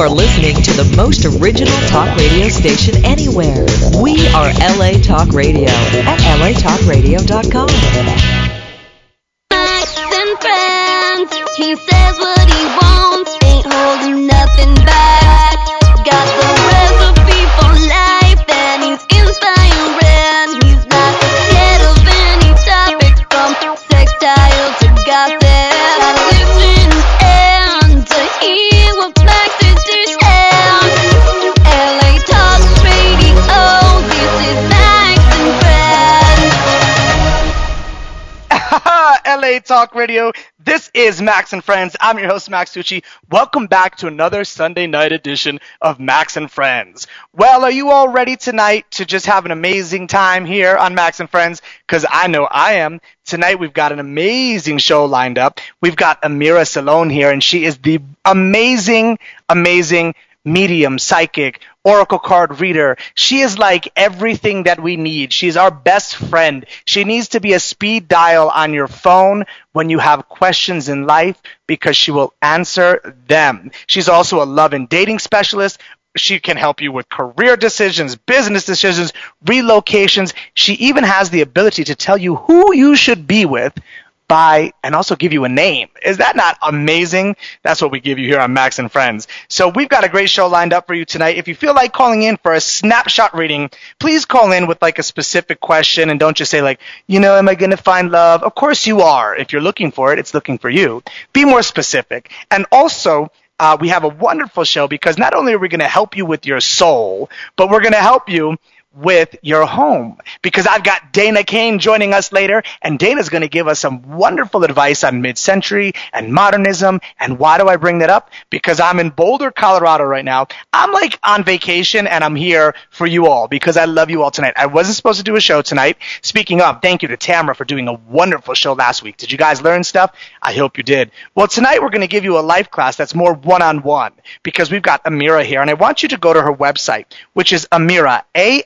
are listening to the most original talk radio station anywhere. We are LA Talk Radio at latalkradio.com. And friends, he says what he wants, ain't holding nothing back. Got the recipe for life, and he's inspiring. He's not scared of any topic, from textile to gossip. Gotta listen and to hear what Max is saying. LA Talk Radio, this is Max and Friends. LA Talk Radio. This is Max and Friends. I'm your host, Max Tucci. Welcome back to another Sunday night edition of Max and Friends. Well, are you all ready tonight to just have an amazing time here on Max and Friends? Because I know I am. Tonight we've got an amazing show lined up. We've got Amira Salone here, and she is the amazing medium, psychic, oracle card reader. She is like everything that we need. She's our best friend. She needs to be a speed dial on your phone when you have questions in life, because she will answer them. She's also a love and dating specialist. She can help you with career decisions, business decisions, relocations. She even has the ability to tell you who you should be with and also give you a name. Is that not amazing? That's what we give you here on Max and Friends. So we've got a great show lined up for you tonight. If you feel like calling in for a snapshot reading, please call in with like a specific question, and don't just say like, am I going to find love? Of course you are. If you're looking for it, it's looking for you. Be more specific. And also, we have a wonderful show, because not only are we going to help you with your soul, but we're going to help you with your home, because I've got Dana Kane joining us later, and Dana's going to give us some wonderful advice on mid-century and modernism. And why do I bring that up? Because I'm in Boulder, Colorado right now. I'm like on vacation, and I'm here for you all because I love you all tonight. I wasn't supposed to do a show tonight. Speaking of, thank you to Tamara for doing a wonderful show last week. Did you guys learn stuff? I hope you did. Well, tonight we're going to give you a life class that's more one-on-one, because we've got Amira here, and I want you to go to her website, which is Amira,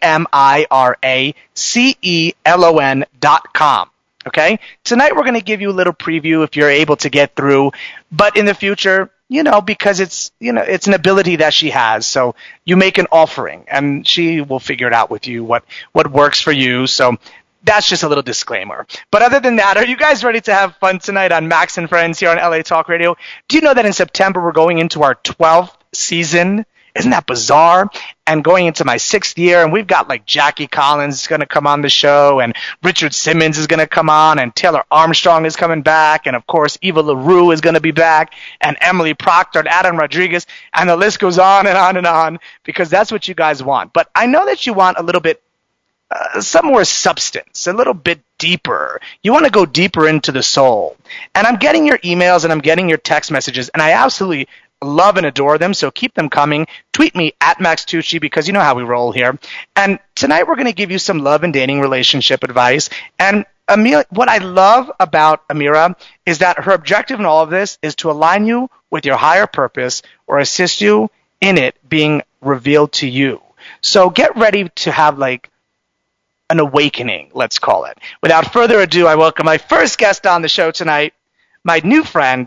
AMIRACELON.com. Okay? Tonight we're going to give you a little preview if you're able to get through, but in the future, because it's an ability that she has. So you make an offering, and she will figure it out with you what works for you. So that's just a little disclaimer. But other than that, are you guys ready to have fun tonight on Max and Friends here on LA Talk Radio? Do you know that in September we're going into our 12th season? Isn't that bizarre? And going into my 6th year, and we've got like Jackie Collins is going to come on the show, and Richard Simmons is going to come on, and Taylor Armstrong is coming back, and of course Eva LaRue is going to be back, and Emily Proctor and Adam Rodriguez, and the list goes on and on and on, because that's what you guys want. But I know that you want a little bit some more substance, a little bit deeper. You want to go deeper into the soul. And I'm getting your emails and I'm getting your text messages, and I absolutely love and adore them, so keep them coming. Tweet me at Max Tucci, because you know how we roll here. And tonight we're going to give you some love and dating relationship advice. And Amira, what I love about Amira is that her objective in all of this is to align you with your higher purpose, or assist you in it being revealed to you. So get ready to have like an awakening, let's call it. Without further ado, I welcome my first guest on the show tonight, my new friend,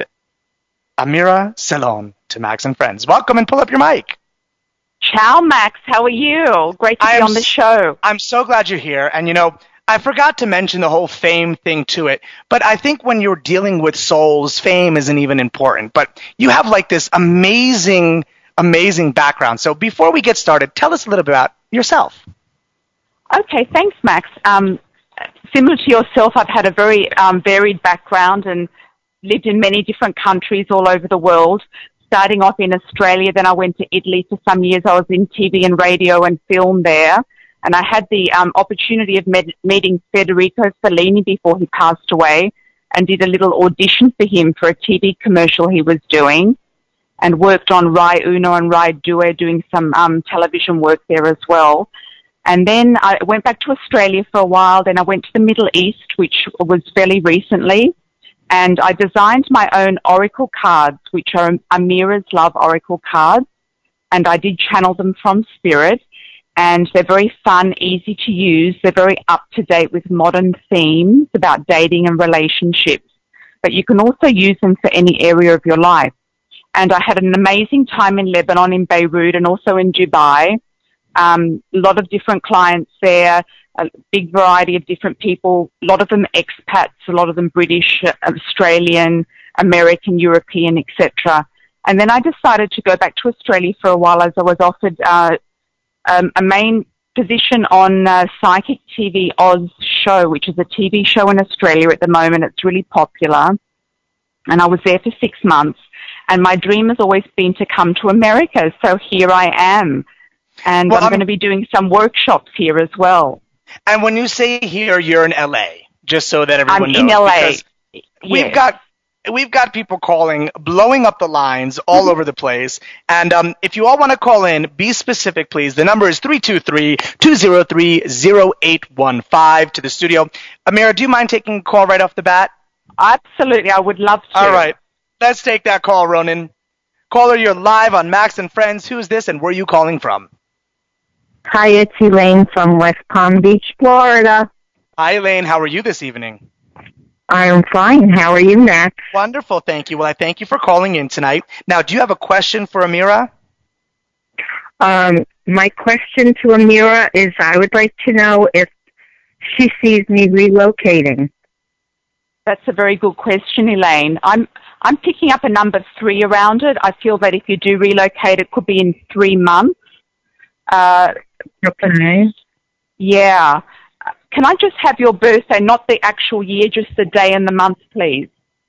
Amira Salone, to Max and Friends. Welcome, and pull up your mic. Ciao, Max. How are you? Great to be on the show. I'm so glad you're here. And, I forgot to mention the whole fame thing to it, but I think when you're dealing with souls, fame isn't even important. But you have like this amazing background. So before we get started, tell us a little bit about yourself. Okay, thanks, Max. Similar to yourself, I've had a very varied background and lived in many different countries all over the world, starting off in Australia. Then I went to Italy for some years. I was in TV and radio and film there. And I had the opportunity of meeting Federico Fellini before he passed away, and did a little audition for him for a TV commercial he was doing, and worked on Rai Uno and Rai Due, doing some television work there as well. And then I went back to Australia for a while. Then I went to the Middle East, which was fairly recently. And I designed my own oracle cards, which are Amira's Love oracle cards. And I did channel them from spirit. And they're very fun, easy to use. They're very up-to-date with modern themes about dating and relationships. But you can also use them for any area of your life. and I had an amazing time in Lebanon, in Beirut, and also in Dubai. A lot of different clients there, a big variety of different people, a lot of them expats, a lot of them British, Australian, American, European, etc. And then I decided to go back to Australia for a while as I was offered a main position on Psychic TV Oz show, which is a TV show in Australia at the moment. It's really popular. And I was there for 6 months. And my dream has always been to come to America. So here I am. And I'm going to be doing some workshops here as well. And when you say here, you're in LA, just so that everyone knows. I'm in LA. Yes. We've got people calling, blowing up the lines all over the place. And if you all want to call in, be specific, please. The number is 323-203-0815 to the studio. Amira, do you mind taking a call right off the bat? Absolutely. I would love to. All right. Let's take that call, Ronan. Caller, you're live on Max and Friends. Who's this and where are you calling from? Hi, it's Elaine from West Palm Beach, Florida. Hi, Elaine. How are you this evening? I'm fine. How are you, Max? Wonderful, thank you. Well, I thank you for calling in tonight. Now, do you have a question for Amira? My question to Amira is I would like to know if she sees me relocating. That's a very good question, Elaine. I'm picking up a number 3 around it. I feel that if you do relocate, it could be in 3 months. Okay. Yeah. Can I just have your birthday, not the actual year, just the day and the month, please?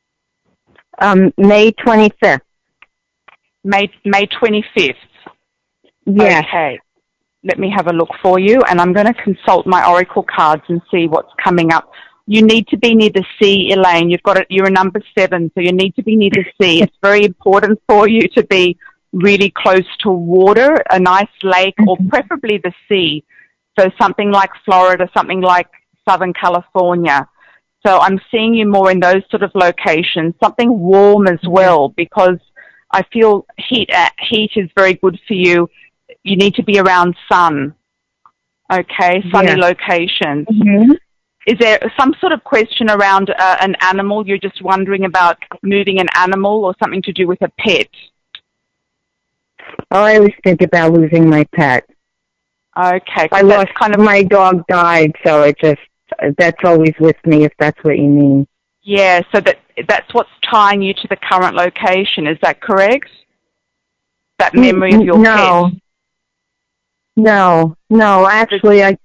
May 25th. May 25th. Yes. Okay. Let me have a look for you, and I'm going to consult my oracle cards and see what's coming up. You need to be near the sea, Elaine. You're a number 7, so you need to be near the sea. It's very important for you to be really close to water, a nice lake, or preferably the sea. So something like Florida, something like Southern California. So I'm seeing you more in those sort of locations, something warm as well, because I feel heat is very good for you. You need to be around sun, okay, sunny locations. Mm-hmm. Is there some sort of question around an animal? You're just wondering about moving an animal or something to do with a pet? Oh, I always think about losing my pet. Okay. I lost my dog died, so that's always with me, if that's what you mean. Yeah, so that's what's tying you to the current location, is that correct? That memory of your pet? No, actually, I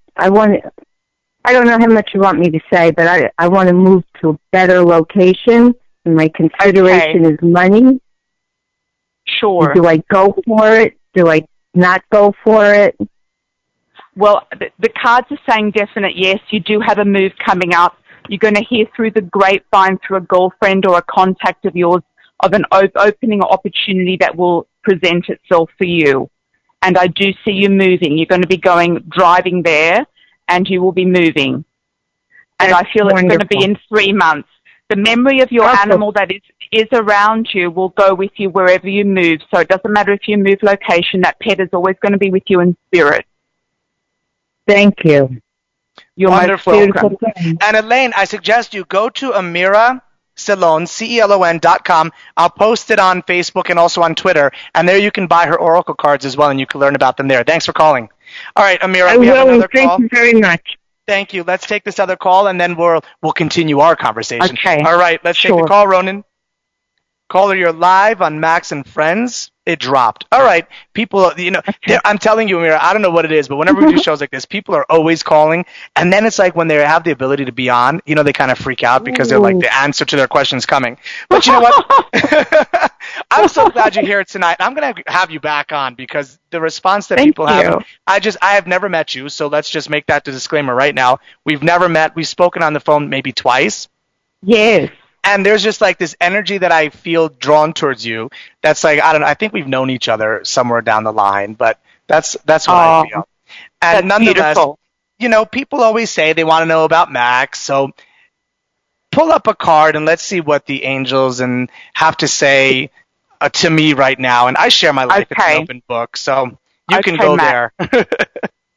don't know how much you want me to say, but I want to move to a better location, and my consideration is money. Sure. Do I go for it? Do I not go for it? Well, the cards are saying definite yes. You do have a move coming up. You're going to hear through the grapevine, through a girlfriend or a contact of yours, of an opening or opportunity that will present itself for you. And I do see you moving. You're going to be driving there, and you will be moving. And I feel it's going to be in 3 months. The memory of your animal that is around you will go with you wherever you move. So it doesn't matter if you move location, that pet is always going to be with you in spirit. Thank you. You're wonderful. most welcome. And Elaine, I suggest you go to Amira Celon, CELON.com. I'll post it on Facebook and also on Twitter. And there you can buy her oracle cards as well, and you can learn about them there. Thanks for calling. All right, Amira, we have another call. Thank you very much. Thank you. Let's take this other call, and then we'll continue our conversation. Okay. All right, let's take the call, Ronan. Caller, you're live on Max and Friends. It dropped. All right. People, I'm telling you, Amira, I don't know what it is, but whenever we do shows like this, people are always calling. And then it's like when they have the ability to be on, they kind of freak out because they're like the answer to their question's coming. But you know what? I'm so glad you're here tonight. I'm going to have you back on because the response that people have, I have never met you. So let's just make that the disclaimer right now. We've never met. We've spoken on the phone maybe twice. Yes. And there's just like this energy that I feel drawn towards you. That's like, I don't know. I think we've known each other somewhere down the line, but that's what I feel. And nonetheless, beautiful. People always say they want to know about Max. So pull up a card and let's see what the angels have to say to me right now. And I share my life. It's an open book. So you can go Max. There.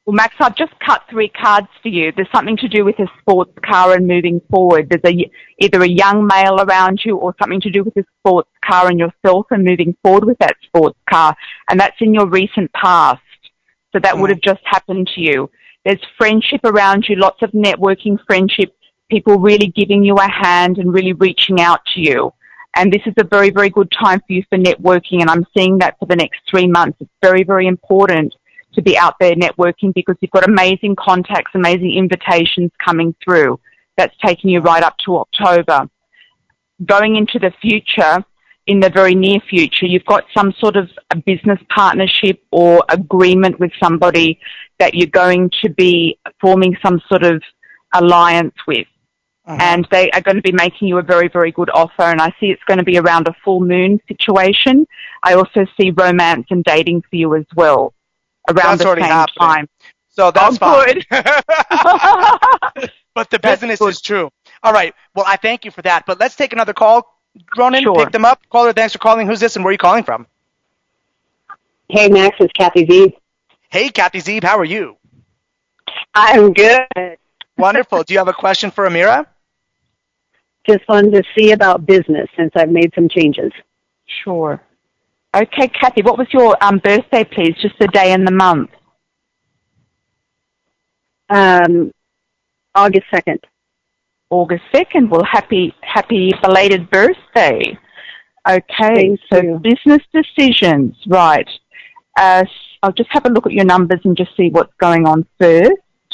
Well, Max, I've just cut 3 cards for you. There's something to do with a sports car and moving forward. There's either a young male around you or something to do with a sports car and yourself and moving forward with that sports car. And that's in your recent past. So that would have just happened to you. There's friendship around you, lots of networking friendship, people really giving you a hand and really reaching out to you. And this is a very, very good time for you for networking. And I'm seeing that for the next 3 months. It's very, very important to be out there networking because you've got amazing contacts, amazing invitations coming through. That's taking you right up to October. Going into the future, in the very near future, you've got some sort of a business partnership or agreement with somebody that you're going to be forming some sort of alliance with. And they are going to be making you a very, very good offer. And I see it's going to be around a full moon situation. I also see romance and dating for you as well around the same time. So that's fine. Good. But the business is true. All right. Well, I thank you for that. But let's take another call. Ronan, pick them up. Caller, thanks for calling. Who's this and where are you calling from? Hey, Max, it's Kathy Zeeb. Hey, Kathy Zeeb. How are you? I'm good. Wonderful. Do you have a question for Amira? Just wanted to see about business since I've made some changes. Sure. Okay, Kathy, what was your birthday, please? Just the day and the month. August 2nd. August 2nd. Well, happy belated birthday. Okay, so business decisions, right. I'll just have a look at your numbers and just see what's going on first.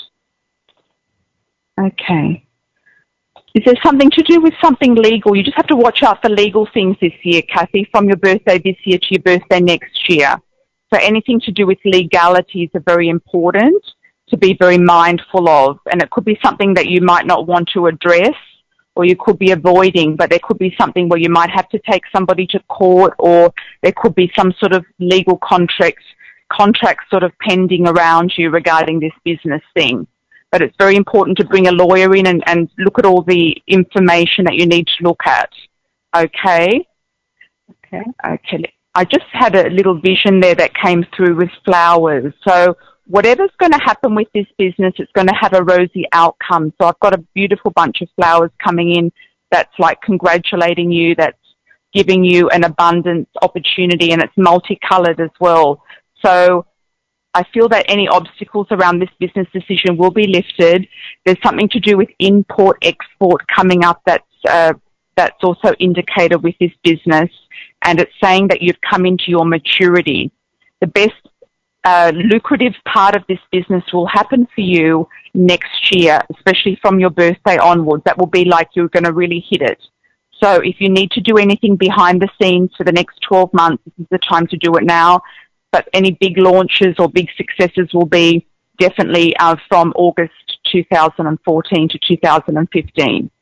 Okay. Is there something to do with something legal? You just have to watch out for legal things this year, Kathy, from your birthday this year to your birthday next year. So anything to do with legalities are very important to be very mindful of. And it could be something that you might not want to address or you could be avoiding, but there could be something where you might have to take somebody to court or there could be some sort of legal contract sort of pending around you regarding this business thing. But it's very important to bring a lawyer in and look at all the information that you need to look at. Okay? Okay. I just had a little vision there that came through with flowers. So whatever's going to happen with this business, it's going to have a rosy outcome. So I've got a beautiful bunch of flowers coming in that's like congratulating you, that's giving you an abundance opportunity, and it's multicolored as well. So I feel that any obstacles around this business decision will be lifted. There's something to do with import-export coming up that's also indicated with this business, and it's saying that you've come into your maturity. The best lucrative part of this business will happen for you next year, especially from your birthday onwards. That will be like you're going to really hit it. So if you need to do anything behind the scenes for the next 12 months, this is the time to do it now. But any big launches or big successes will be definitely from August 2014 to 2015.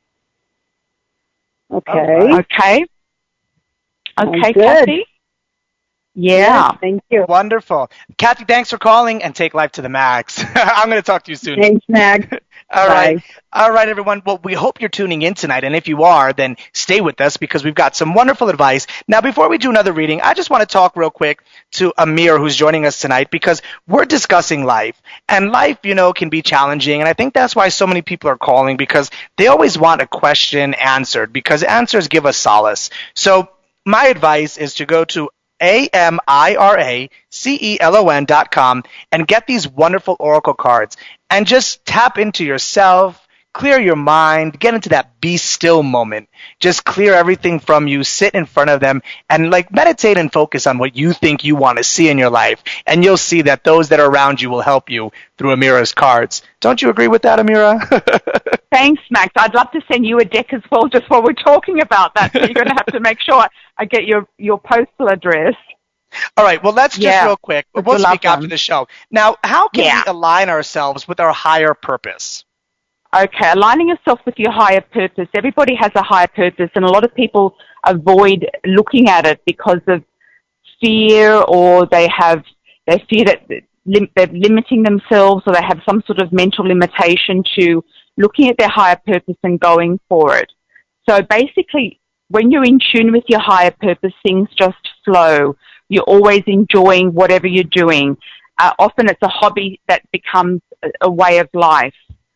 Okay. Okay, Good. Kathy? Yeah. Thank you. Wonderful. Kathy, thanks for calling and take life to the max. I'm going to talk to you soon. Thanks, Max. All right. All right, everyone. Well, we hope you're tuning in tonight. And if you are, then stay with us because we've got some wonderful advice. Now, before we do another reading, I just want to talk real quick to Amir, who's joining us tonight, because we're discussing life. And life, can be challenging. And I think that's why so many people are calling, because they always want a question answered, because answers give us solace. So my advice is to go to AMIRACELON.com and get these wonderful oracle cards and just tap into yourself, clear your mind, get into that be still moment. Just clear everything from you, sit in front of them, and meditate and focus on what you think you want to see in your life. And you'll see that those that are around you will help you through Amira's cards. Don't you agree with that, Amira? Thanks, Max. I'd love to send you a deck as well just while we're talking about that. So you're going to have to make sure I get your postal address. All right. Well, let's just real quick. We'll speak after the show. Now, how can we align ourselves with our higher purpose? Okay, aligning yourself with your higher purpose. Everybody has a higher purpose, and a lot of people avoid looking at it because of fear, or they fear that they're limiting themselves, or they have some sort of mental limitation to looking at their higher purpose and going for it. So basically, when you're in tune with your higher purpose, things just flow. You're always enjoying whatever you're doing. often it's a hobby that becomes a way of life.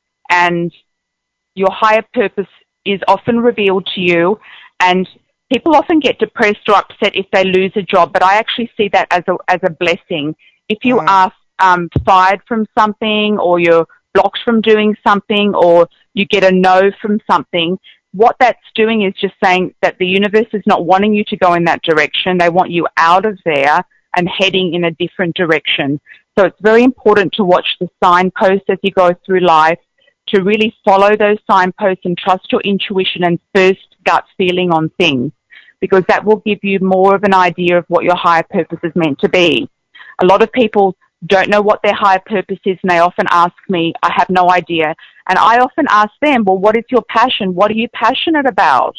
And your higher purpose is often revealed to you, and people often get depressed or upset if they lose a job, but I actually see that as a blessing. If you are fired from something, or you're blocked from doing something, or you get a no from something, what that's doing is just saying that the universe is not wanting you to go in that direction. They want you out of there and heading in a different direction. So it's very important to watch the signposts as you go through life, to really follow those signposts and trust your intuition and first gut feeling on things, because that will give you more of an idea of what your higher purpose is meant to be. A lot of people don't know what their higher purpose is, and they often ask me, I have no idea. And I often ask them, well, what is your passion? What are you passionate about?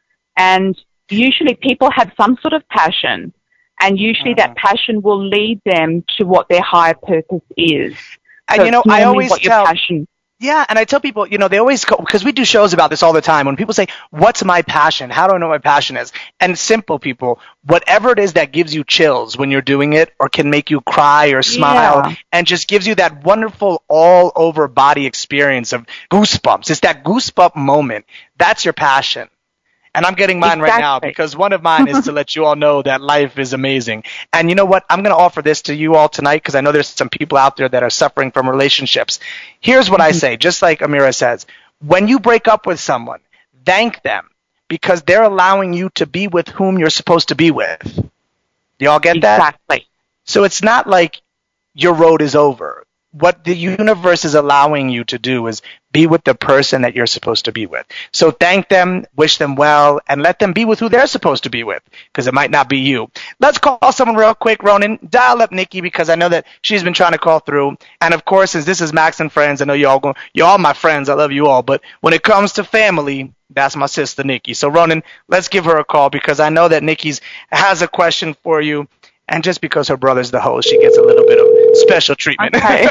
And usually people have some sort of passion, and usually that passion will lead them to what their higher purpose is. And, so you know, I always tell... passion. Yeah, and I tell people, you know, they always go, because we do shows about this all the time. When people say, what's my passion? How do I know what my passion is? And simple, people, whatever it is that gives you chills when you're doing it, or can make you cry or smile, and just gives you that wonderful all-over body experience of goosebumps. It's that goosebump moment. That's your passion. And I'm getting mine right now, because one of mine is to let you all know that life is amazing. And you know what? I'm going to offer this to you all tonight, because I know there's some people out there that are suffering from relationships. Here's what I say, just like Amira says. When you break up with someone, thank them, because they're allowing you to be with whom you're supposed to be with. Do you all get that? Exactly. So it's not like your road is over. What the universe is allowing you to do is be with the person that you're supposed to be with. So thank them, wish them well, and let them be with who they're supposed to be with, because it might not be you. Let's call someone real quick, Ronan. Dial up Nikki, because I know that she's been trying to call through. And, of course, since this is Max and Friends, I know you're all my friends. I love you all. But when it comes to family, that's my sister Nikki. So, Ronan, let's give her a call, because I know that Nikki's has a question for you. And just because her brother's the host, she gets a little bit of special treatment. Okay.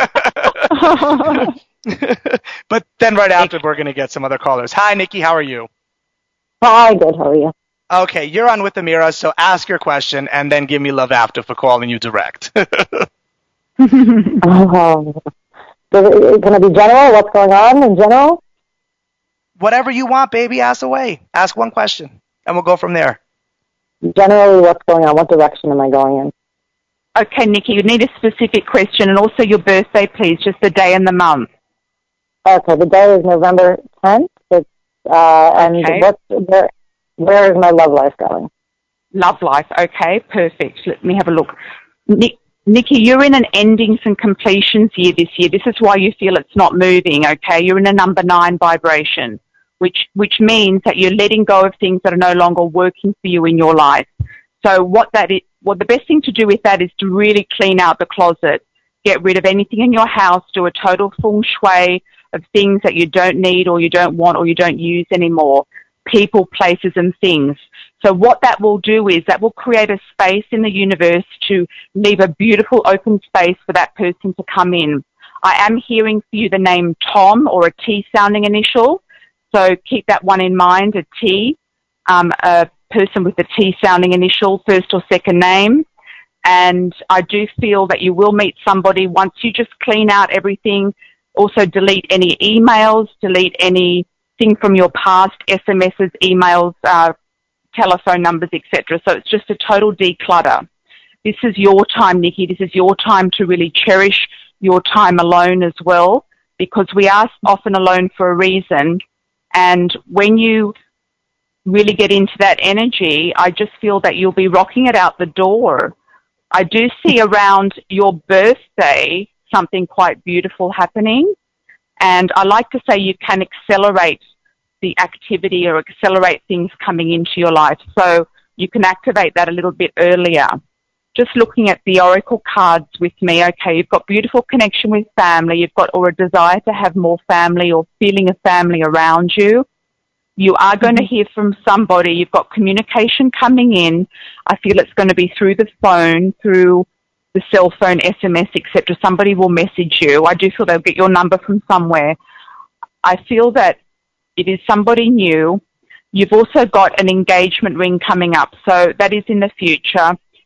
But then right after, we're going to get some other callers. Hi, Nikki. How are you? Hi, good. How are you? Okay, you're on with Amira, so ask your question and then give me love after for calling you direct. Is it going to be general? What's going on in general? Whatever you want, baby, ask away. Ask one question, and we'll go from there. Generally, what's going on? What direction am I going in? Okay, Nikki, you need a specific question, and also your birthday, please, just the day and the month. Okay, the day is November 10th. It's, and okay. Where is my love life going? Love life, okay, perfect. Let me have a look. Nikki, you're in an endings and completions year this year. This is why you feel it's not moving, okay? You're in a number 9 vibration, which means that you're letting go of things that are no longer working for you in your life. So the best thing to do with that is to really clean out the closet, get rid of anything in your house, do a total feng shui of things that you don't need or you don't want or you don't use anymore, people, places and things. So what that will do is that will create a space in the universe to leave a beautiful open space for that person to come in. I am hearing for you the name Tom, or a T sounding initial. So keep that one in mind, a T, a person with a T sounding initial, first or second name. And I do feel that you will meet somebody once you just clean out everything. Also delete any emails, delete anything from your past, SMSs, emails, telephone numbers, etc. So it's just a total declutter. This is your time, Nikki. This is your time to really cherish your time alone as well, because we are often alone for a reason. And when you really get into that energy, I just feel that you'll be rocking it out the door. I do see around your birthday something quite beautiful happening. And I like to say you can accelerate the activity or accelerate things coming into your life. So you can activate that a little bit earlier. Just looking at the oracle cards with me, okay, you've got beautiful connection with family, you've got or a desire to have more family or feeling of family around you. You are going to hear from somebody. You've got communication coming in. I feel it's going to be through the phone, through the cell phone, SMS, etc. Somebody will message you. I do feel they'll get your number from somewhere. I feel that it is somebody new. You've also got an engagement ring coming up, so that is in the future.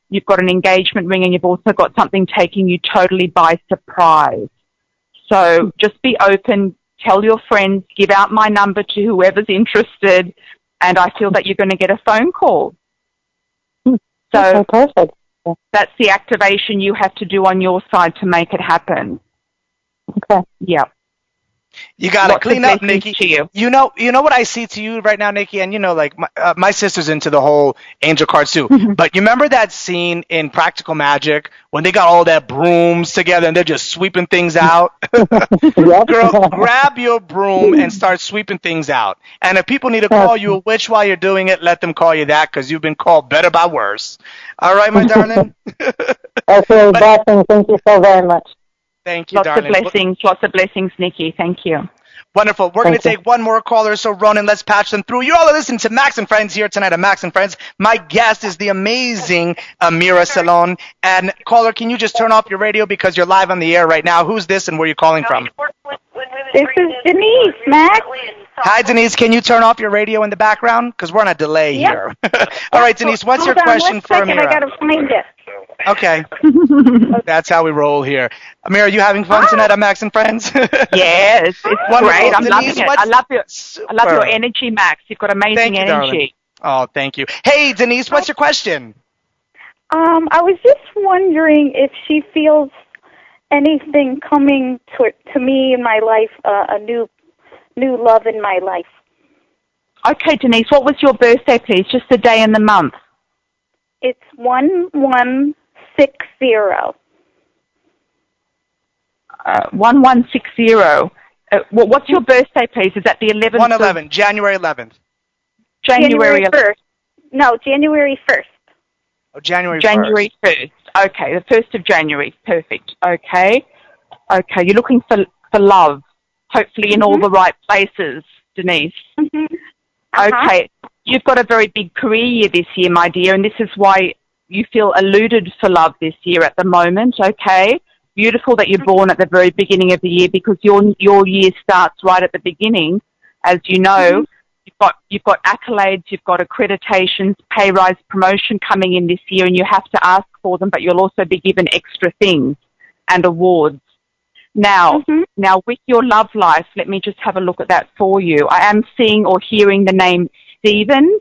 you've got an engagement ring, and you've also got something taking you totally by surprise. So just be open, tell your friends, give out my number to whoever's interested, and I feel that you're going to get a phone call. So okay, perfect. that's the activation you have to do on your side to make it happen. Okay. Yeah. You got to Lots clean of up, blessings Nikki. to you. You know what I see to you right now, Nikki, and like my sister's into the whole angel cards too. But you remember that scene in Practical Magic when they got all that brooms together and they're just sweeping things out? Yep. Girl, grab your broom and start sweeping things out. And if people need to call you a witch while you're doing it, let them call you that, because you've been called better by worse. All right, my darling? Okay, blessing. Thank you so very much. Thank you, Lots darling. lots of blessings, Nikki. Thank you. Wonderful. We're going to Thank take one more caller, so Ronan, let's patch them through. You're all listening to Max and Friends here tonight at Max and Friends. My guest is the amazing Amira Salon. And caller, can you just turn off your radio because you're live on the air right now? Who's this and where are you calling from? This is Denise, Max. Hi, Denise. Can you turn off your radio in the background? Because we're on a delay here. All right, Denise, what's your question for Amira? I got to find it. Okay. That's how we roll here. Amira, are you having fun tonight at Max and Friends? Yes, it's Wonderful. great. I'm Denise, loving it. what's- I love your energy, Max. You've got amazing Thank you, energy. darling. Oh, thank you. Hey, Denise, what's your question? I was just wondering if she feels anything coming to me in my life, a new love in my life. Okay, Denise, what was your birthday, please? Just the day and the month. It's 1160. 1160. What's your birthday, please? Is that the 11th? 111, January 11th. January 1st. No, January 1st. Oh, January 1st. January 1st. Okay, the 1st of January. Perfect. Okay. Okay, you're looking for love, hopefully in all the right places, Denise. Okay, you've got a very big career year this year, my dear, and this is why you feel eluded for love this year at the moment, okay? Beautiful that you're born at the very beginning of the year, because your year starts right at the beginning. As you know, you've got accolades, you've got accreditations, pay rise, promotion coming in this year, and you have to ask for them, but you'll also be given extra things and awards. Now, with your love life, let me just have a look at that for you. I am seeing or hearing the name Stephen,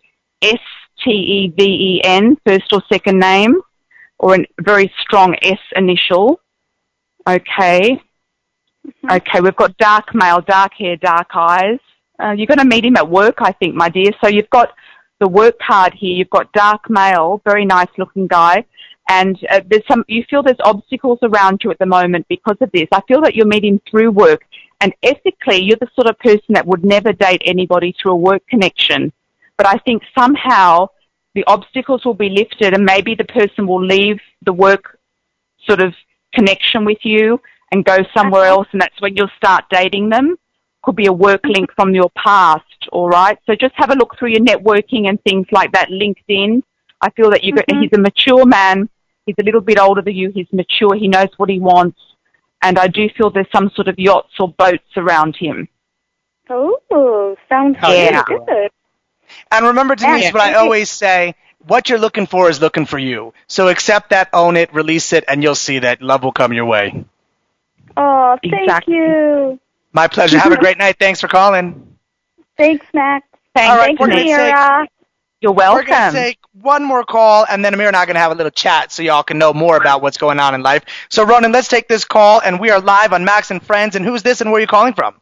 Steven, first or second name, or a very strong S initial. Okay. Okay, we've got dark male, dark hair, dark eyes. You're going to meet him at work, I think, my dear. So you've got the work card here. You've got dark male, very nice looking guy. And you feel there's obstacles around you at the moment because of this. I feel that you'll meet him through work. And ethically, you're the sort of person that would never date anybody through a work connection. But I think somehow the obstacles will be lifted, and maybe the person will leave the work sort of connection with you and go somewhere else, and that's when you'll start dating them. Could be a work link from your past, all right? So just have a look through your networking and things like that, LinkedIn. I feel that he's a mature man. He's a little bit older than you. He's mature. He knows what he wants. And I do feel there's some sort of yachts or boats around him. Oh, sounds really good. And remember, Denise, what I always say, what you're looking for is looking for you. So accept that, own it, release it, and you'll see that love will come your way. Oh, thank you. My pleasure. Have a great night. Thanks for calling. Thanks, Max. All right, Thanks, Amira. You're welcome. We're going to take one more call, and then Amira and I are going to have a little chat so y'all can know more about what's going on in life. So, Ronan, let's take this call, and we are live on Max and Friends. And who's this, and where are you calling from?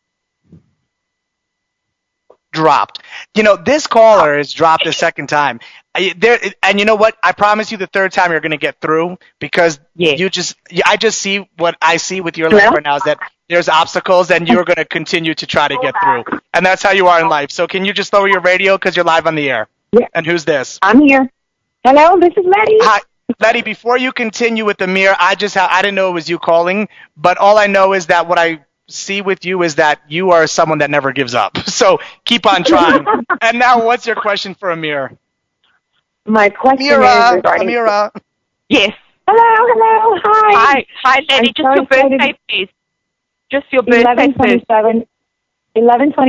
Dropped. You know, this caller is dropped a second time. And you know what? I promise you the third time you're going to get through, because I just see what I see with your life right now is that there's obstacles, and you're going to continue to try to get through. And that's how you are in life. So can you just lower your radio because you're live on the air? Yeah. And who's this? I'm here. Hello, this is Letty. Hi. Letty, before you continue with Amir, I didn't know it was you calling, but all I know is that what I see with you is that you are someone that never gives up. So keep on trying. And now what's your question for Amir? My question is regarding... Amira. Yes. Hello, hi. Hi, Letty. Just your birthday, please. Just your birthday,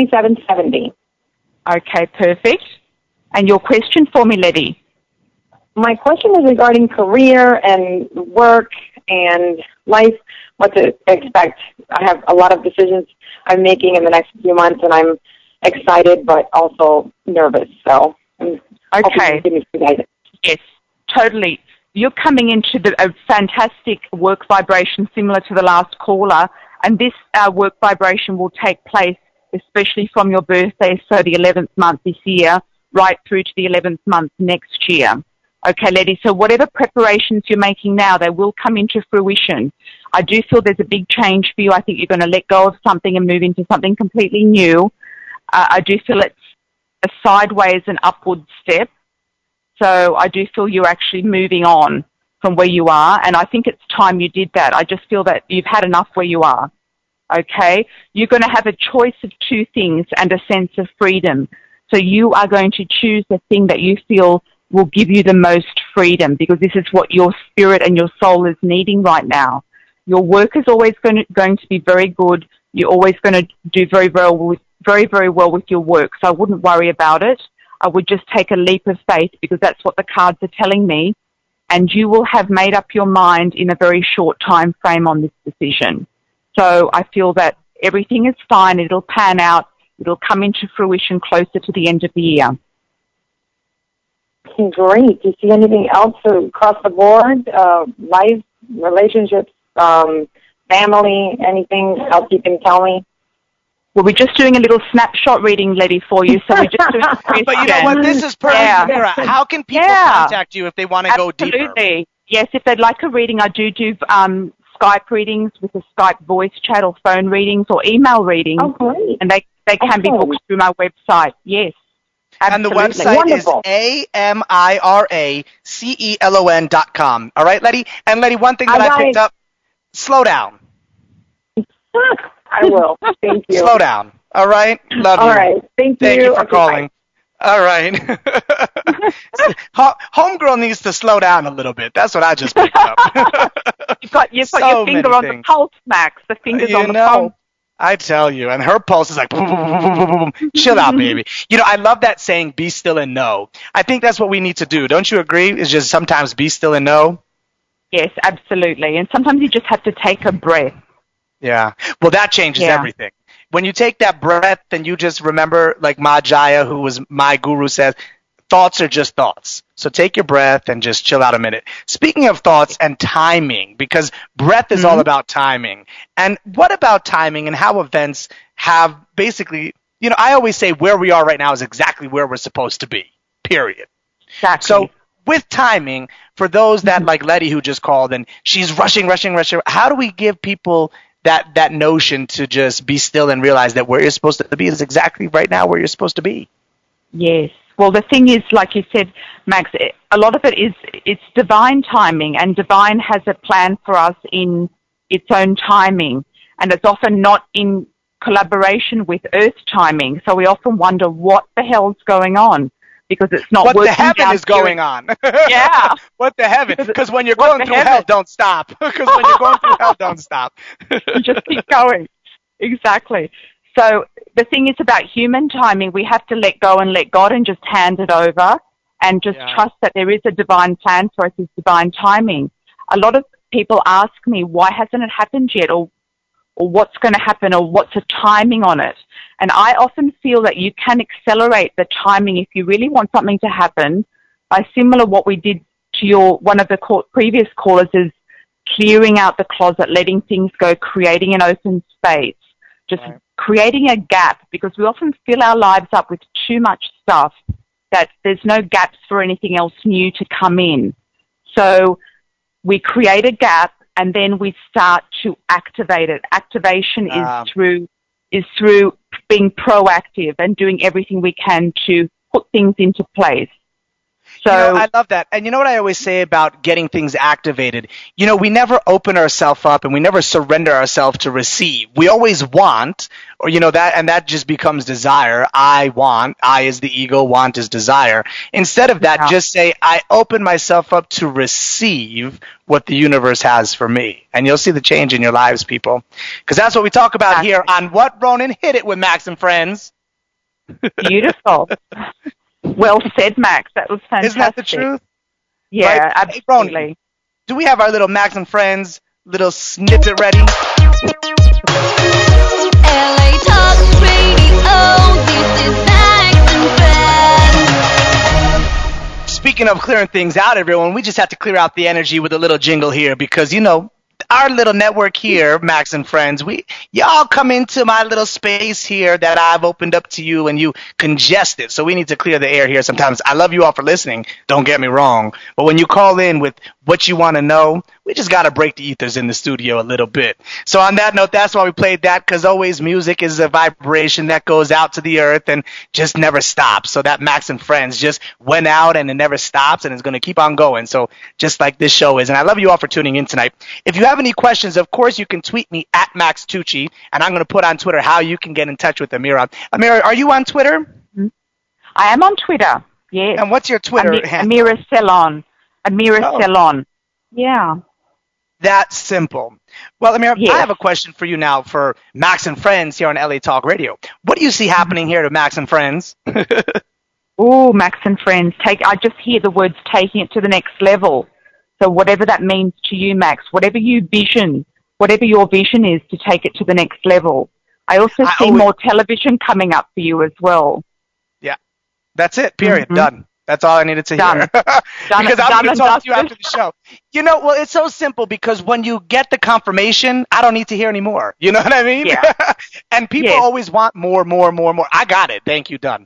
11/27/70. Okay, perfect. And your question for me, Letty? My question is regarding career and work and life, what to expect. I have a lot of decisions I'm making in the next few months, and I'm excited but also nervous. So I'm Okay. hoping you give me some guidance. Yes, totally. You're coming into a fantastic work vibration similar to the last caller, and this work vibration will take place especially from your birthday, so the 11th month this year, right through to the 11th month next year. Okay, lady, so whatever preparations you're making now, they will come into fruition. I do feel there's a big change for you. I think you're going to let go of something and move into something completely new. I do feel it's a sideways and upward step. So I do feel you're actually moving on from where you are, and I think it's time you did that. I just feel that you've had enough where you are. Okay? You're going to have a choice of two things and a sense of freedom. So you are going to choose the thing that you feel will give you the most freedom, because this is what your spirit and your soul is needing right now. Your work is always going to be very good. You're always going to do very, very well with your work, so I wouldn't worry about it. I would just take a leap of faith, because that's what the cards are telling me, and you will have made up your mind in a very short time frame on this decision. So I feel that everything is fine. It'll pan out. It'll come into fruition closer to the end of the year. Great. Do you see anything else across the board? Life, relationships, family, anything else you can tell me? Well, we're just doing a little snapshot reading, Letty, for you. So we're just doing a But you know what? This is perfect. Yeah. Mira, how can people contact you if they want to go deeper? Absolutely. Yes, if they'd like a reading, I do Skype readings with a Skype voice chat, or phone readings, or email readings. Oh, great. And they can be booked through my website. Yes. Absolutely. And the website Wonderful. is AMIRACELON.com. All right, Letty? And Letty, one thing that I picked up, slow down. I will. Thank you. Slow down. All right? Love you. All right. Thank you. Thank you for Okay, calling. All right. Homegirl needs to slow down a little bit. That's what I just picked up. You've got your finger on the pulse, Max. The finger's on the pulse. I tell you, and her pulse is like, boom, boom, boom, boom, boom, boom. Chill out, baby. You know, I love that saying, be still and know. I think that's what we need to do. Don't you agree? Is just sometimes be still and know? Yes, absolutely. And sometimes you just have to take a breath. Yeah. Well, that changes everything. When you take that breath and you just remember, like Ma Jaya, who was my guru, says, thoughts are just thoughts. So take your breath and just chill out a minute. Speaking of thoughts and timing, because breath is all about timing. And what about timing and how events have basically, you know, I always say where we are right now is exactly where we're supposed to be, period. Exactly. So with timing, for those that like Letty who just called and she's rushing, how do we give people that notion to just be still and realize that where you're supposed to be is exactly right now where you're supposed to be? Yes. Well, the thing is, like you said, Max, a lot of it's divine timing, and divine has a plan for us in its own timing, and it's often not in collaboration with Earth timing. So we often wonder what the hell's going on, because it's not what working. What the heaven is going on? Yeah. What the heaven? Because when you're going through hell, don't stop. Because when you're going through hell, don't stop. You just keep going. Exactly. So the thing is about human timing, we have to let go and let God and just hand it over and just trust that there is a divine plan for us, it's divine timing. A lot of people ask me, why hasn't it happened yet? Or what's going to happen, or what's the timing on it? And I often feel that you can accelerate the timing if you really want something to happen by similar what we did to one of the previous callers is clearing out the closet, letting things go, creating an open space, just creating a gap, because we often fill our lives up with too much stuff that there's no gaps for anything else new to come in. So we create a gap and then we start to activate it. Activation is through being proactive and doing everything we can to put things into place. So I love that. And you know what I always say about getting things activated? You know, we never open ourselves up and we never surrender ourselves to receive. We always want, or that just becomes desire. I want, I is the ego, want is desire. Instead of that, just say, I open myself up to receive what the universe has for me. And you'll see the change in your lives, people. Because that's what we talk about here on What Ronan Hit It with Max and Friends. Beautiful. Well said, Max. That was fantastic. Isn't that the truth? Yeah, right? absolutely. Hey, Roni, do we have our little Max and Friends little snippet ready? LA Talk Radio, this is Max and Friends. Speaking of clearing things out, everyone, we just have to clear out the energy with a little jingle here because, our little network here, Max and Friends, y'all come into my little space here that I've opened up to you and you congest it. So we need to clear the air here sometimes. I love you all for listening. Don't get me wrong. But when you call in with what you want to know, we just got to break the ethers in the studio a little bit. So on that note, that's why we played that, because always music is a vibration that goes out to the earth and just never stops. So that Max and Friends just went out and it never stops and it's going to keep on going. So just like this show is. And I love you all for tuning in tonight. If you have any questions, of course, you can tweet me at Max Tucci, and I'm going to put on Twitter how you can get in touch with Amira. Amira, are you on Twitter? I am on Twitter, yes. And what's your Twitter handle? Amira Salon. Amira Salon. Yeah. That simple. Well, Amira, yes. I have a question for you now for Max and Friends here on LA Talk Radio. What do you see happening here to Max and Friends? Oh, Max and Friends. I just hear the words taking it to the next level. So whatever that means to you, Max, whatever your vision is to take it to the next level. I also see more television coming up for you as well. Yeah. That's it. Period. Done. That's all I needed to hear. Because I'm going to talk to you after the show. Well, it's so simple because when you get the confirmation, I don't need to hear any more. You know what I mean? Yeah. And people always want more. I got it. Thank you. Done.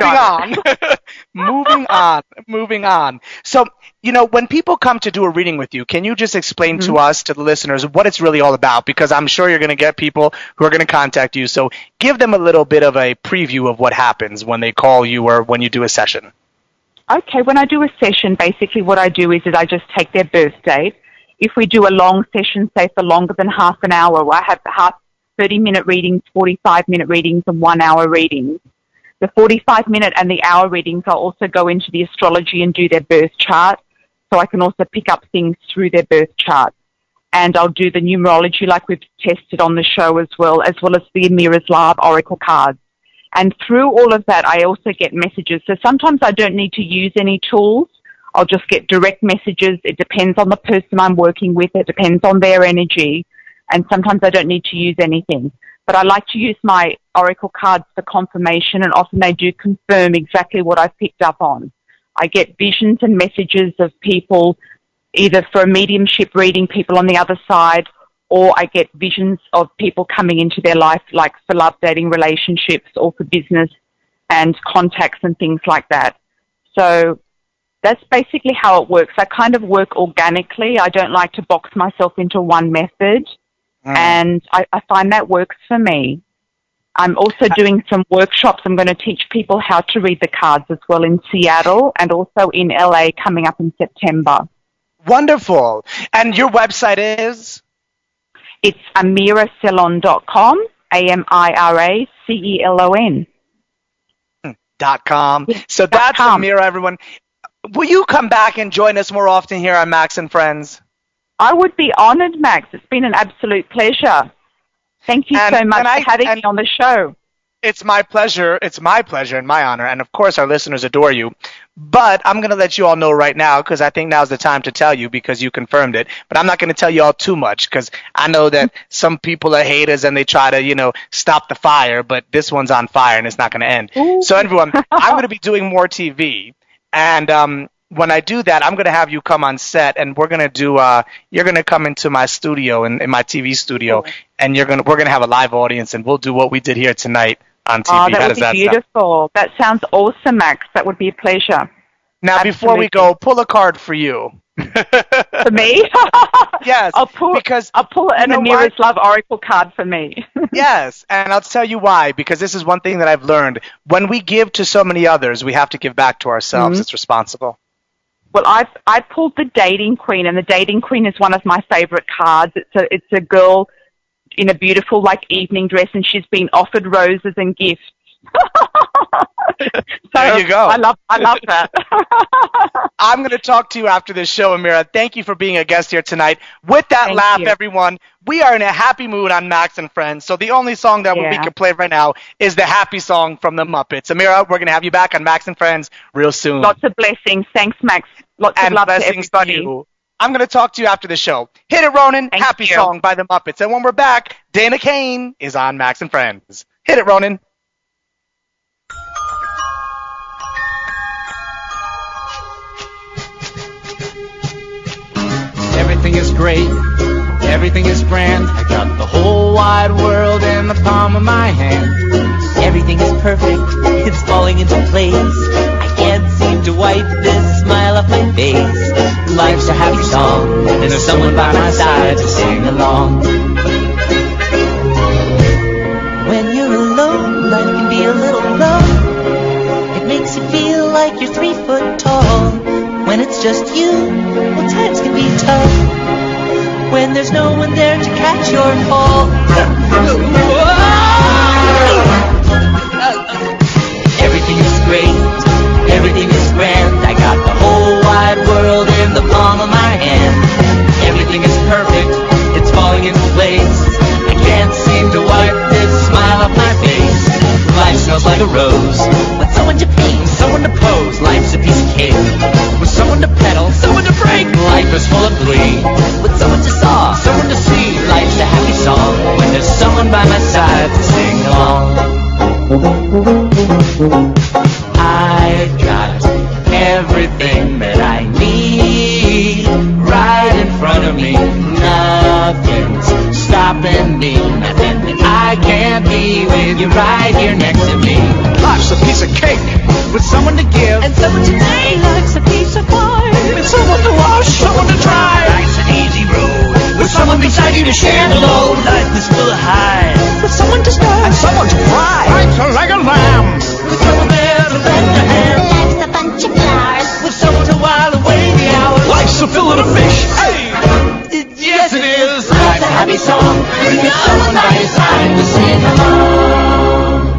Moving on. So, when people come to do a reading with you, can you just explain to us, to the listeners, what it's really all about? Because I'm sure you're going to get people who are going to contact you. So give them a little bit of a preview of what happens when they call you or when you do a session. Okay, when I do a session, basically what I do is I just take their birth date. If we do a long session, say for longer than half an hour, I have 30-minute readings, 45-minute readings, and 1-hour readings. The 45-minute and the hour readings, I'll also go into the astrology and do their birth chart, so I can also pick up things through their birth chart. And I'll do the numerology like we've tested on the show as well as the Amira's Lab Oracle cards. And through all of that, I also get messages. So sometimes I don't need to use any tools. I'll just get direct messages. It depends on the person I'm working with. It depends on their energy. And sometimes I don't need to use anything. But I like to use my oracle cards for confirmation, and often they do confirm exactly what I've picked up on. I get visions and messages of people, either for a mediumship reading, people on the other side, or I get visions of people coming into their life, like for love, dating, relationships, or for business and contacts and things like that. So that's basically how it works. I kind of work organically. I don't like to box myself into one method, and I find that works for me. I'm also doing some workshops. I'm going to teach people how to read the cards as well in Seattle and also in LA coming up in September. Wonderful. And your website is? It's amiracelon.com, AMIRACELON. .com. So that's Amira, everyone. Will you come back and join us more often here on Max and Friends? I would be honored, Max. It's been an absolute pleasure. Thank you so much for having me on the show. It's my pleasure. It's my pleasure and my honor. And, of course, our listeners adore you. But I'm going to let you all know right now because I think now's the time to tell you because you confirmed it. But I'm not going to tell you all too much because I know that some people are haters and they try to, stop the fire. But this one's on fire and it's not going to end. Ooh. So, everyone, I'm going to be doing more TV. And when I do that, I'm going to have you come on set and we're going to you're going to come into my studio, in my TV studio, and we're going to have a live audience and we'll do what we did here tonight on TV. Oh, that would be beautiful. That sounds awesome, Max. That would be a pleasure. Now, before we go, pull a card for you. For me? Yes. I'll pull an Amira's Love Oracle card for me. Yes, and I'll tell you why, because this is one thing that I've learned. When we give to so many others, we have to give back to ourselves. It's responsible. Well, I pulled the Dating Queen, and the Dating Queen is one of my favorite cards. It's a girl in a beautiful evening dress, and she's been offered roses and gifts. There you go. I love that. I'm going to talk to you after this show, Amira. Thank you for being a guest here tonight. With that Thank laugh, you. everyone, we are in a happy mood on Max and Friends. So the only song that we can play right now is the happy song from the Muppets. Amira, we're going to have you back on Max and Friends real soon. Lots of blessings. Thanks, Max. Lots of love to everybody. To you. I'm going to talk to you after the show. Hit it, Ronan. Thank happy you. song by the Muppets. And when we're back, Dana Kane is on Max and Friends. Hit it, Ronan. Everything is great, everything is grand. I got the whole wide world in the palm of my hand. Everything is perfect, it's falling into place. I can't seem to wipe this smile off my face. Life's a happy song, and there's someone by my side to sing along. When you're alone, life can be a little rough. It makes you feel like you're 3 foot tall. When it's just you, well, times can be tough. When there's no one there to catch your fall. Everything is great, everything is grand. I got the whole wide world in the palm of my hand. Everything is perfect, it's falling into place. I can't seem to wipe this smile off my face. Life smells like a rose, with someone to paint, someone to pose. Life's a piece of cake, with someone to pedal, someone to break. Life is full of glee, with someone to saw, someone to see. Life's a happy song, when there's someone by my side to sing along. I've got everything that I need right in front of me. Nothing's stopping me, nothing that I can't be with you right here next to me. Life's a piece of cake with someone to give And someone to name. Life's a piece of pie. and someone to wash, someone to dry. Life's an easy road with someone beside you to share the load. Life is full of highs. With someone to start and someone to cry. Life's a leg of lamb with someone there to lend a hand. Life's a bunch of flowers. With someone to while away the hours. Life's a fillet of fish. Hey, yes it is. Life's a happy song. When there's someone by your side to sing along.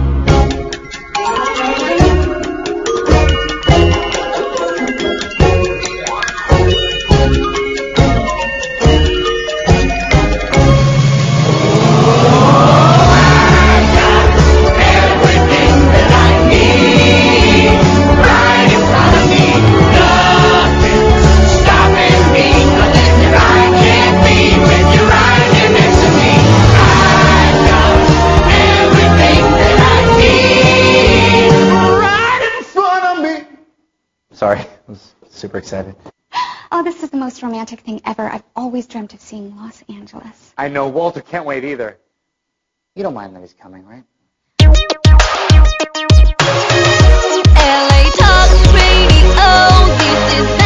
Sorry, I was super excited. Oh, this is the most romantic thing ever. I've always dreamt of seeing Los Angeles. I know, Walter can't wait either. You don't mind that he's coming, right? LA Talk Radio, this is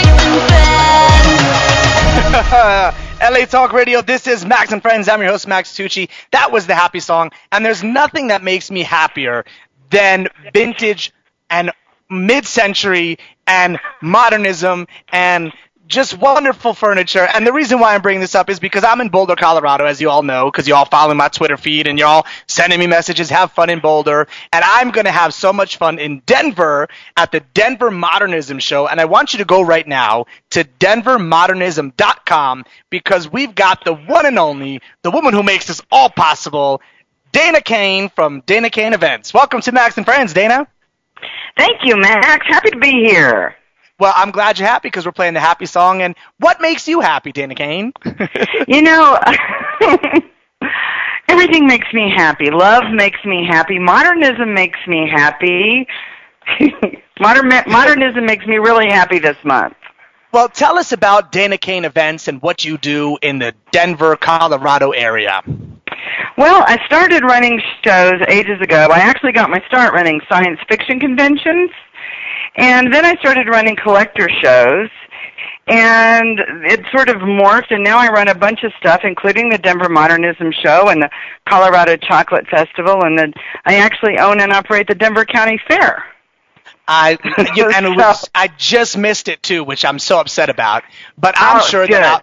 Max and Friends. LA Talk Radio, this is Max and Friends. I'm your host, Max Tucci. That was the happy song, and there's nothing that makes me happier than vintage and mid-century and modernism and just wonderful furniture. And the reason why I'm bringing this up is because I'm in Boulder, Colorado, as you all know, because you all follow my Twitter feed and you're all sending me messages, have fun in Boulder. And I'm going to have so much fun in Denver at the Denver Modernism Show. And I want you to go right now to denvermodernism.com because we've got the one and only, the woman who makes this all possible, Dana Kane from Dana Kane Events. Welcome to Max and Friends, Dana. Thank you, Max. Happy to be here. Well, I'm glad you're happy because we're playing the happy song. And what makes you happy, Dana Kane? You know, everything makes me happy. Love makes me happy. Modernism makes me happy. Modernism makes me really happy this month. Well, tell us about Dana Kane Events and what you do in the Denver, Colorado area. Well, I started running shows ages ago. I actually got my start running science fiction conventions, and then I started running collector shows, and it sort of morphed, and now I run a bunch of stuff, including the Denver Modernism Show and the Colorado Chocolate Festival, and I actually own and operate the Denver County Fair. I just missed it too, which I'm so upset about. But I'm sure good. that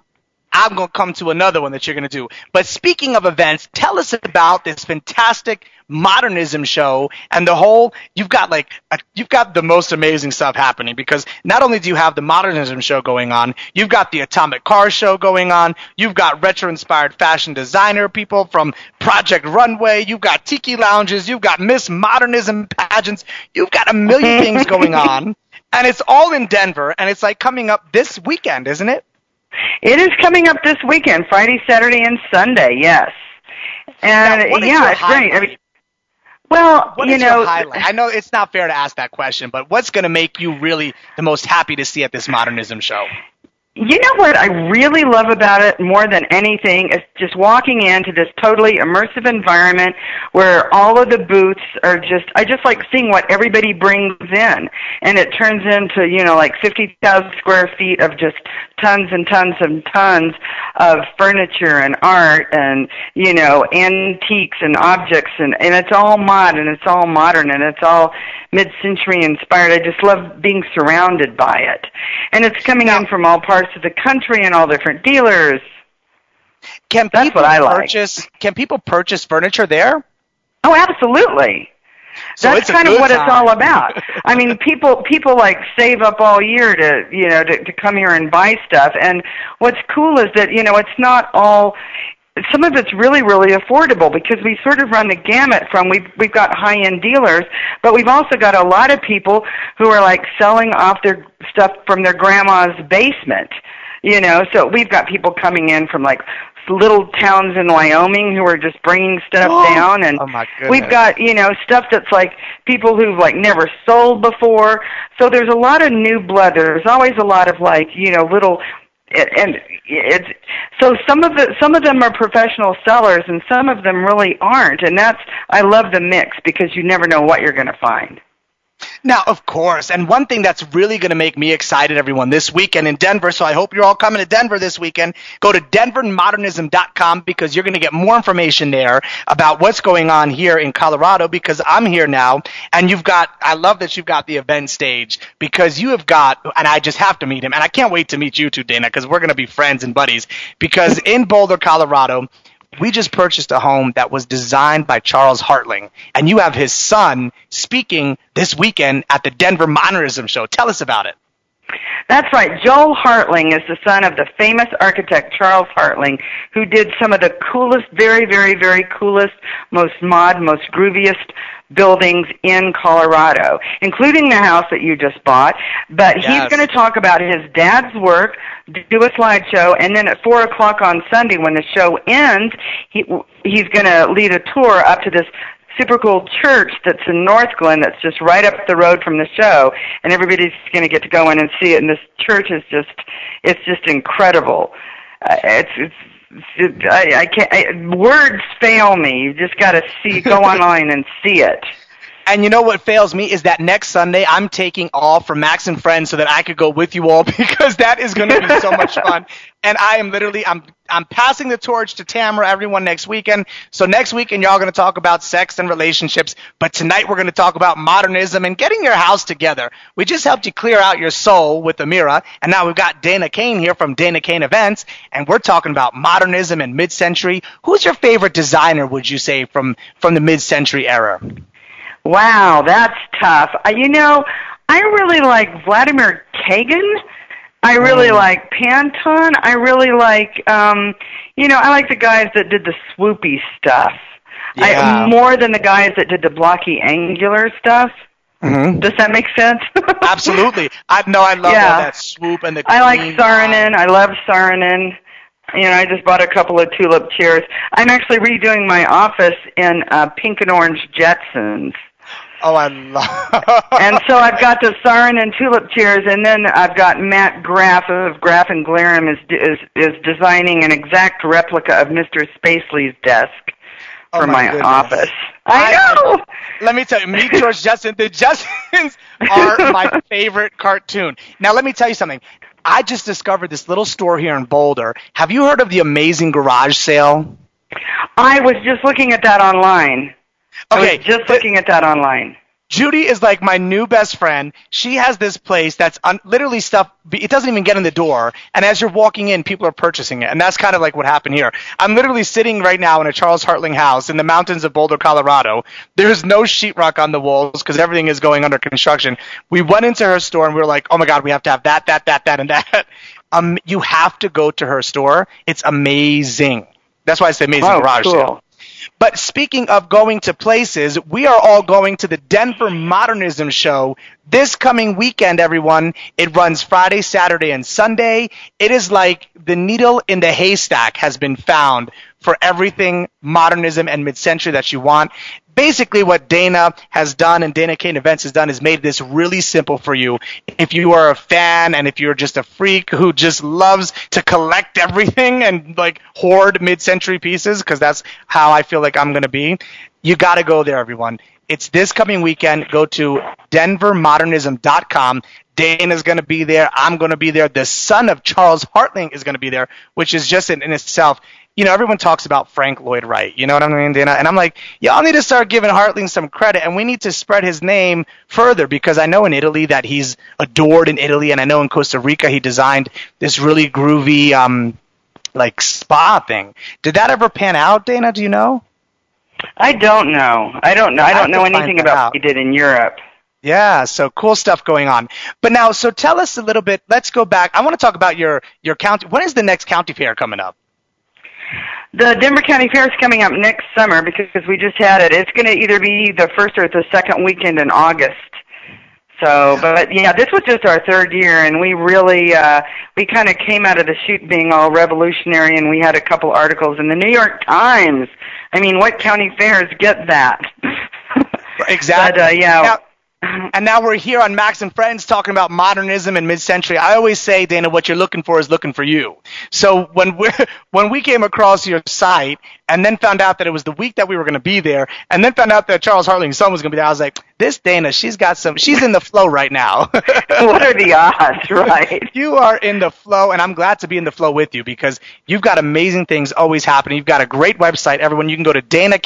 I'm going to come to another one that you're going to do. But speaking of events, tell us about this fantastic modernism show and the whole, you've got the most amazing stuff happening, because not only do you have the modernism show going on, you've got the atomic car show going on, you've got retro inspired fashion designer people from Project Runway, you've got tiki lounges, you've got Miss Modernism pageants, you've got a million things going on, and it's all in Denver, and it's like coming up this weekend, isn't it? It is coming up this weekend, Friday, Saturday, and Sunday, yes. And yeah, it's great. I mean, well, what is your highlight? I know it's not fair to ask that question, but what's going to make you really the most happy to see at this modernism show? You know what I really love about it more than anything is just walking into this totally immersive environment where all of the booths are I just like seeing what everybody brings in. And it turns into, like 50,000 square feet of just tons and tons and tons of furniture and art and, antiques and objects. And it's all mod and it's all modern and it's all mid-century inspired. I just love being surrounded by it. And it's coming in from all parts of the country and all different dealers. That's what I like. Can people purchase furniture there? Oh, absolutely. So that's kind of what it's all about. I mean, people like save up all year to come here and buy stuff. And what's cool is that it's not all. Some of it's really, really affordable because we sort of run the gamut from we've got high-end dealers, but we've also got a lot of people who are like selling off their stuff from their grandma's basement, So we've got people coming in from like little towns in Wyoming who are just bringing stuff down, and we've got stuff that's like people who've like never sold before. So there's a lot of new blood. There's always a lot of like little. And it's so some of them are professional sellers and some of them really aren't, and I love the mix because you never know what you're going to find. Now, of course, and one thing that's really going to make me excited, everyone, this weekend in Denver, so I hope you're all coming to Denver this weekend, go to denvermodernism.com because you're going to get more information there about what's going on here in Colorado, because I'm here now, and I love that you've got the event stage, because you have got, and I just have to meet him, and I can't wait to meet you too, Dana, because we're going to be friends and buddies, because in Boulder, Colorado, we just purchased a home that was designed by Charles Hartling, and you have his son speaking this weekend at the Denver Modernism Show. Tell us about it. That's right. Joel Hartling is the son of the famous architect Charles Hartling, who did some of the coolest, very, very, very coolest, most most grooviest buildings in Colorado, including the house that you just bought. But he's going to talk about his dad's work, do a slideshow, and then at 4 o'clock on Sunday when the show ends, he's going to lead a tour up to this super cool church that's in North Glen that's just right up the road from the show, and everybody's going to get to go in and see it. And this church is just incredible. I can't. Words fail me. You just got to go online and see it. And you know what fails me is that next Sunday I'm taking off from Max and Friends so that I could go with you all, because that is going to be so much fun. And I am literally, I'm passing the torch to Tamara, everyone, next weekend. So next weekend, y'all going to talk about sex and relationships. But tonight we're going to talk about modernism and getting your house together. We just helped you clear out your soul with Amira. And now we've got Dana Kane here from Dana Kane Events. And we're talking about modernism and mid-century. Who's your favorite designer, would you say, from the mid-century era? Wow, that's tough. I really like Vladimir Kagan. I really like Pantone. I really like, I like the guys that did the swoopy stuff. Yeah. More than the guys that did the blocky, angular stuff. Mm-hmm. Does that make sense? Absolutely. I love all that swoop and the clean. I like Saarinen. I love Saarinen. I just bought a couple of tulip chairs. I'm actually redoing my office in pink and orange Jetsons. Oh, I love. And so I've got the Saarinen tulip chairs, and then I've got Matt Graff of Graff and Glarum is designing an exact replica of Mr. Spacely's desk for my office. I know. Let me tell you, Meet George Jetson. The Jetsons are my favorite cartoon. Now, let me tell you something. I just discovered this little store here in Boulder. Have you heard of the Amazing Garage Sale? I was just looking at that online. Okay. I was just looking at that online. Judy is like my new best friend. She has this place that's literally stuff. It doesn't even get in the door. And as you're walking in, people are purchasing it. And that's kind of like what happened here. I'm literally sitting right now in a Charles Hartling house in the mountains of Boulder, Colorado. There's no sheetrock on the walls because everything is going under construction. We went into her store and we were like, oh my God, we have to have that, and that. You have to go to her store. It's amazing. That's why I say amazing garage cool. sale. But speaking of going to places, we are all going to the Denver Modernism Show this coming weekend, everyone. It runs Friday, Saturday, and Sunday. It is like the needle in the haystack has been found for everything modernism and mid-century that you want. Basically, what Dana has done and Dana Kane Events has done is made this really simple for you. If you are a fan and if you're just a freak who just loves to collect everything and like hoard mid-century pieces, because that's how I feel like I'm going to be, you got to go there, everyone. It's this coming weekend. Go to denvermodernism.com. Dana's going to be there. I'm going to be there. The son of Charles Hartling is going to be there, which is just in itself. You know, everyone talks about Frank Lloyd Wright. You know what I mean, Dana? And I'm like, y'all need to start giving Hartling some credit, and we need to spread his name further because I know in Italy that he's adored in Italy, and I know in Costa Rica he designed this really groovy, like spa thing. Did that ever pan out, Dana? Do you know? I don't know. I don't know anything about what he did in Europe. Yeah, so cool stuff going on. But now, so tell us a little bit. Let's go back. I want to talk about your county. When is the next county fair coming up? The Denver County Fair is coming up next summer because we just had it. It's going to either be the first or the second weekend in August. So, but yeah, this was just our third year, and we really, we kind of came out of the chute being all revolutionary, and we had a couple articles in the New York Times. I mean, what county fairs get that? Exactly. But, yeah. And now we're here on Max and Friends talking about modernism and mid-century. I always say, Dana, what you're looking for is looking for you. So when we came across your site and then found out that it was the week that we were going to be there and then found out that Charles Hartling's son was going to be there, I was like, this Dana, she's in the flow right now. What are the odds, right? You are in the flow, and I'm glad to be in the flow with you because you've got amazing things always happening. You've got a great website, everyone. You can go to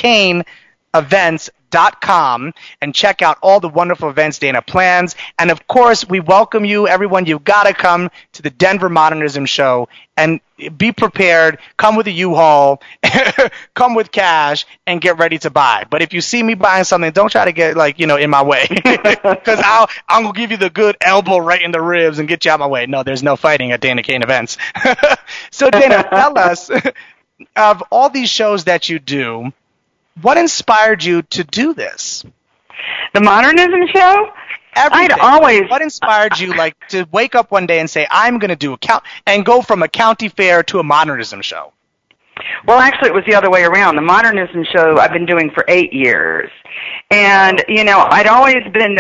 DanaKaneEvents.com and check out all the wonderful events Dana plans. And, of course, we welcome you, everyone. You've got to come to the Denver Modernism Show and be prepared. Come with a U-Haul, come with cash, and get ready to buy. But if you see me buying something, don't try to get, in my way because I'm going to give you the good elbow right in the ribs and get you out my way. No, there's no fighting at Dana Kane Events. So, Dana, tell us, of all these shows that you do, what inspired you to do this? The Modernism Show? Everything. What inspired you, to wake up one day and say, I'm going to do and go from a county fair to a modernism show? Well, actually, it was the other way around. The Modernism Show I've been doing for 8 years. And, I'd always been...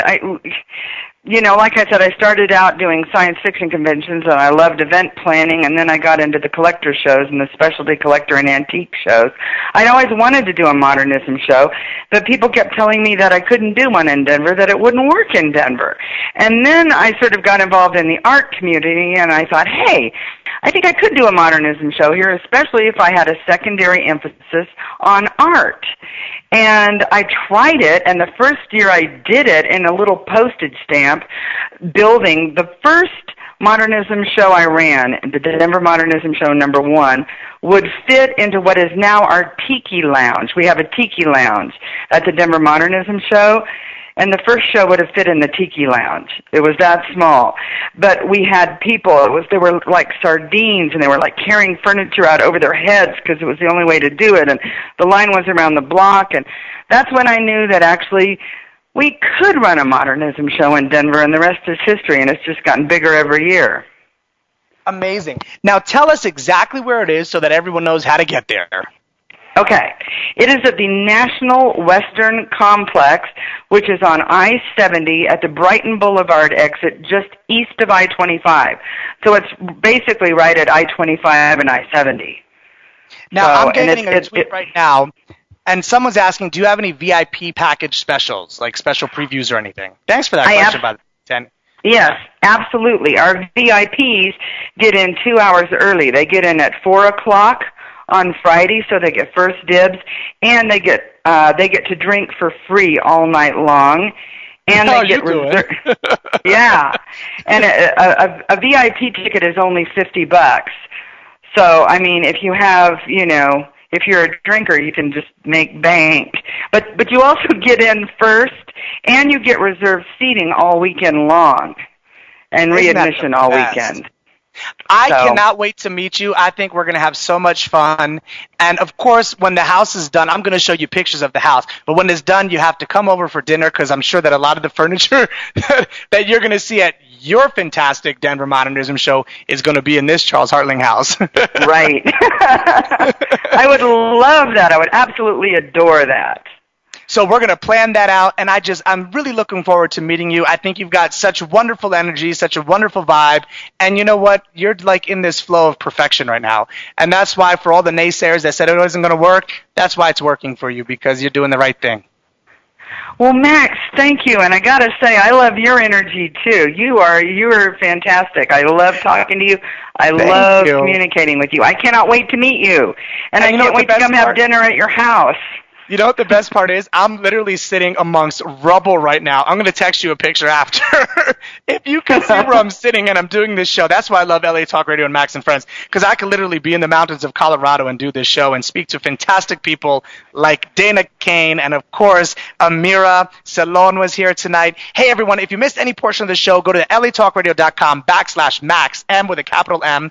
like I said, I started out doing science fiction conventions, and I loved event planning, and then I got into the collector shows and the specialty collector and antique shows. I'd always wanted to do a modernism show, but people kept telling me that I couldn't do one in Denver, that it wouldn't work in Denver. And then I sort of got involved in the art community, and I thought, hey, I think I could do a modernism show here, especially if I had a secondary emphasis on art. And I tried it, and the first year I did it in a little postage stamp building, the first modernism show I ran, the Denver Modernism Show #1, would fit into what is now our Tiki Lounge. We have a Tiki Lounge at the Denver Modernism Show, and the first show would have fit in the Tiki Lounge. It was that small. But we had people, they were like sardines, and they were like carrying furniture out over their heads because it was the only way to do it, and the line was around the block, and that's when I knew that actually we could run a modernism show in Denver, and the rest is history, and it's just gotten bigger every year. Amazing. Now tell us exactly where it is so that everyone knows how to get there. Okay. It is at the National Western Complex, which is on I-70 at the Brighton Boulevard exit just east of I-25. So it's basically right at I-25 and I-70. Now, I'm getting a tweet right now, and someone's asking, do you have any VIP package specials, like special previews or anything? Thanks for that question, by the way, Jen. Yes, absolutely. Our VIPs get in 2 hours early. They get in at 4 o'clock on Friday, so they get first dibs, and they get to drink for free all night long. And How they get you doing? Yeah, and a VIP ticket is only $50. So I mean, if you have, if you're a drinker, you can just make bank. But you also get in first, and you get reserved seating all weekend long, and Isn't that readmission the all best? weekend. I So- cannot wait to meet you. I think we're going to have so much fun. And, of course, when the house is done, I'm going to show you pictures of the house. But when it's done, you have to come over for dinner because I'm sure that a lot of the furniture that you're going to see at your fantastic Denver Modernism show is going to be in this Charles Hartling house. Right. I would love that. I would absolutely adore that. So we're going to plan that out, and I'm really looking forward to meeting you. I think you've got such wonderful energy, such a wonderful vibe, and you know what? You're like in this flow of perfection right now, and that's why for all the naysayers that said it wasn't going to work, that's why it's working for you, because you're doing the right thing. Well, Max, thank you, and I got to say, I love your energy too. You are fantastic. I love talking to you. I love communicating with you. I cannot wait to meet you, and I can't wait to come have dinner at your house. You know what the best part is? I'm literally sitting amongst rubble right now. I'm going to text you a picture after. If you can see where I'm sitting and I'm doing this show, that's why I love LA Talk Radio and Max and Friends, because I could literally be in the mountains of Colorado and do this show and speak to fantastic people like Dana Kane, and, of course, Amira Salon was here tonight. Hey, everyone, if you missed any portion of the show, go to latalkradio.com/Max, M with a capital M,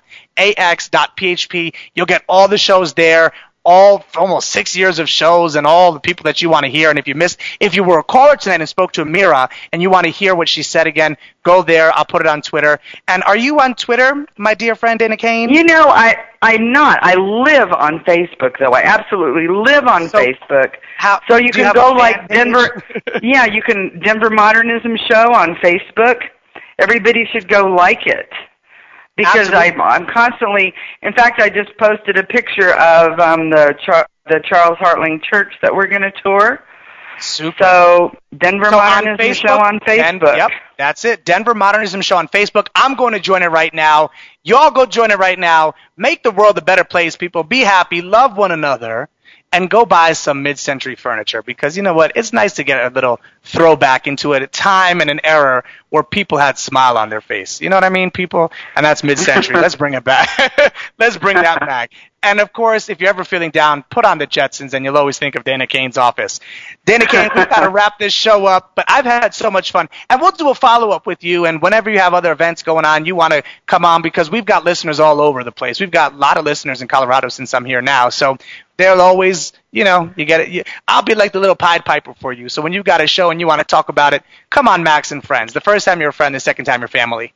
AX.php. You'll get all the shows there. Almost 6 years of shows and all the people that you want to hear. And if you were a caller tonight and spoke to Amira and you want to hear what she said again, go there. I'll put it on Twitter. And are you on Twitter, my dear friend Dana Kane? I'm not. I live on Facebook, though. I absolutely live on Facebook. So you can go like Denver. Yeah, you can Denver Modernism Show on Facebook. Everybody should go like it. Because I'm constantly, in fact, I just posted a picture of the Charles Hartling Church that we're going to tour. Super. So Denver Modernism Show on Facebook. Yep, that's it. Denver Modernism Show on Facebook. I'm going to join it right now. You all go join it right now. Make the world a better place, people. Be happy. Love one another. And go buy some mid-century furniture, because you know what? It's nice to get a little throwback into a time and an era where people had smile on their face. You know what I mean, people? And that's mid-century. Let's bring it back. Let's bring that back. And, of course, if you're ever feeling down, put on the Jetsons, and you'll always think of Dana Kane's office. Dana Kane, we've got to wrap this show up, but I've had so much fun. And we'll do a follow-up with you, and whenever you have other events going on, you want to come on, because we've got listeners all over the place. We've got a lot of listeners in Colorado since I'm here now, so they'll always, you get it. I'll be like the little Pied Piper for you. So when you've got a show and you want to talk about it, come on, Max and Friends. The first time you're a friend, the second time you're family.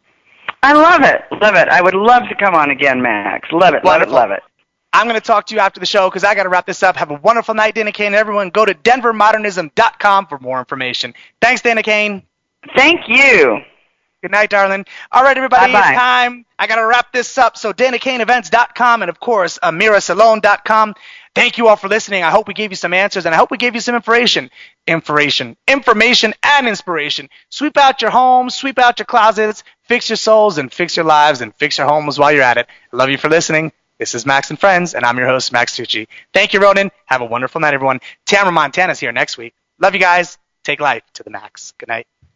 I love it. Love it. I would love to come on again, Max. Love it. Love it. Love it. I'm going to talk to you after the show because I got to wrap this up. Have a wonderful night, Dana Kane. Everyone, go to denvermodernism.com for more information. Thanks, Dana Kane. Thank you. Good night, darling. All right, everybody, Bye-bye. It's time. I got to wrap this up. So DanaKaneEvents.com and, of course, AmiraSalon.com. Thank you all for listening. I hope we gave you some answers, and I hope we gave you some information and inspiration. Sweep out your homes, sweep out your closets, fix your souls, and fix your lives, and fix your homes while you're at it. I love you for listening. This is Max and Friends, and I'm your host, Max Tucci. Thank you, Ronan. Have a wonderful night, everyone. Tamara Montana's here next week. Love you guys. Take life to the max. Good night.